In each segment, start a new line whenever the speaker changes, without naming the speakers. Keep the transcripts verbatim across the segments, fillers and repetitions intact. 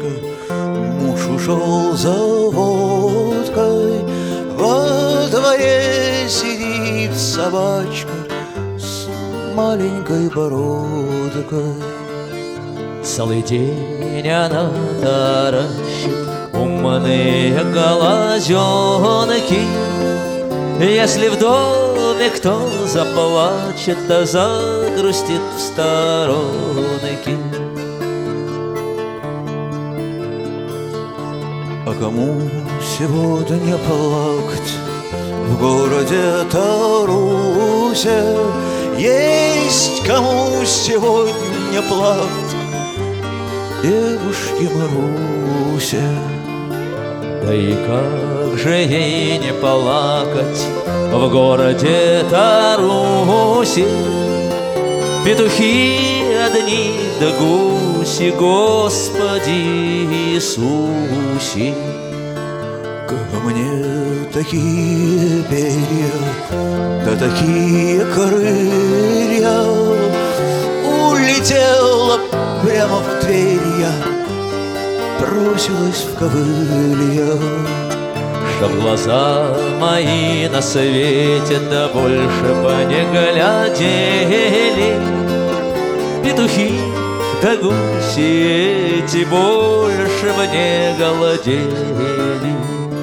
собачка, муж ушел за водкой. Во дворе сидит собачка с маленькой бородкой.
Целый день она таращит умные глазенки. Если в доме кто заплачет, да загрустит в сторонке.
А кому сегодня плакать в городе Тарусе? Есть кому сегодня плакать девушке Марусе.
Да и как же ей не плакать в городе Тарусе? Петухи одни да гуси, Господи Иисусе.
Ко мне такие перья, да такие крылья, улетела прямо в дверь я, бросилась в ковылья.
Чтоб глаза мои на свете да больше бы не глядели, петухи да гуси эти больше бы не голодели.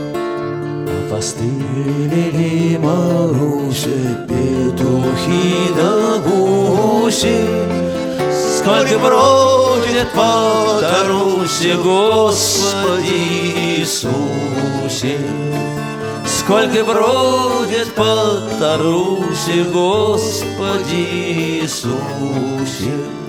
Постыли ли Марусе петухи да гуси? Сколько бродит по Тарусе, Господи Иисусе. Сколько бродит по Тарусе, Господи Иисусе.